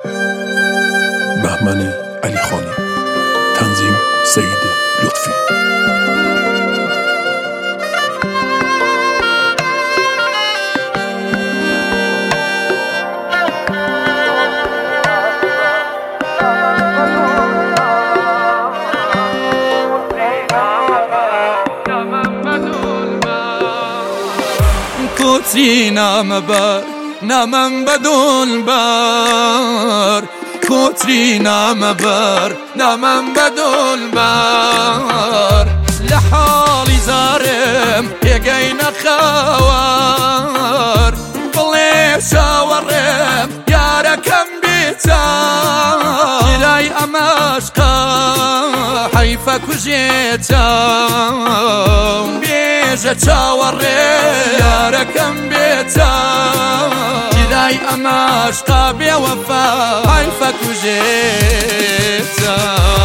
بهمن علیخانی، تنظیم سید لطفی. کوتری نامبر نامم بدون بار، کوتری نامبر نامم بدون بار، لحالي زارم يقين خوار، بلي شاورم ياركم بيتار، جلاي اماشقا حيفك وجيتا، بيجا شاورم ياركم بيتار، جلاي اماشقا بوفا حيفك وجيتا.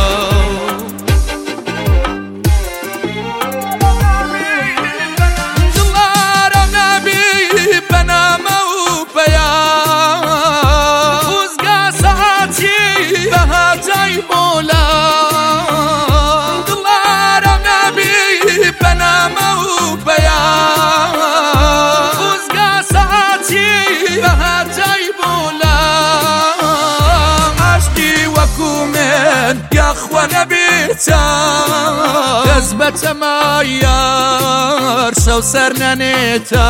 يا اخوانا بيتا كذبة مايار شو سرنا نيتا،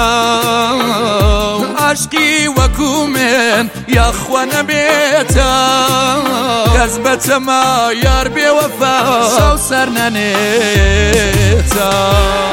عشقي وكومن يا اخوانا بيتا كذبة مايار بوفا شو سرنا نيتا.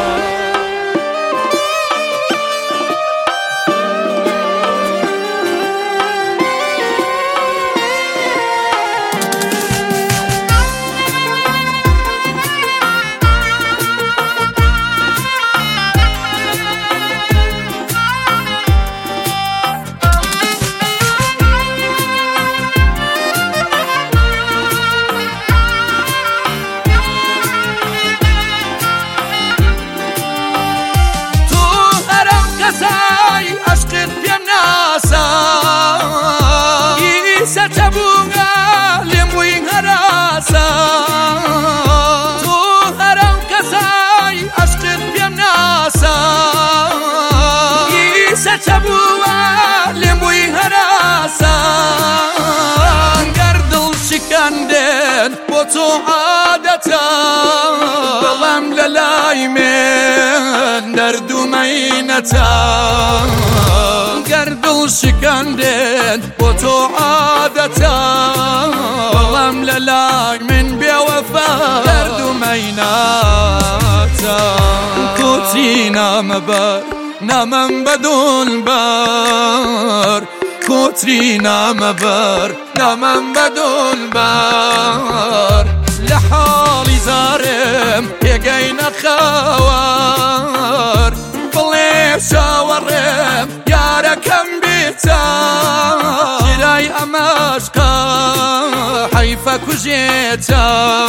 بوتو عادتا بلام للاي من دردو مينتا، قردل شكندن بوتو عادتا بلام للاي من بوفا دردو مينتا. كوتي نامبر نامم بدون بار، کوتری نامبر نامم بدون بار، لحالي زارم يقين خوار، بلي شاورم ياركم بيتا، جلاي اماشقا حيفك وجيتا،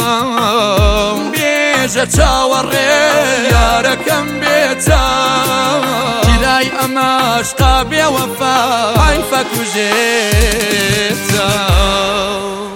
بيجا شاورم ياركم بيتا، جلاي اماشقا بوفا حيفك وجيتا.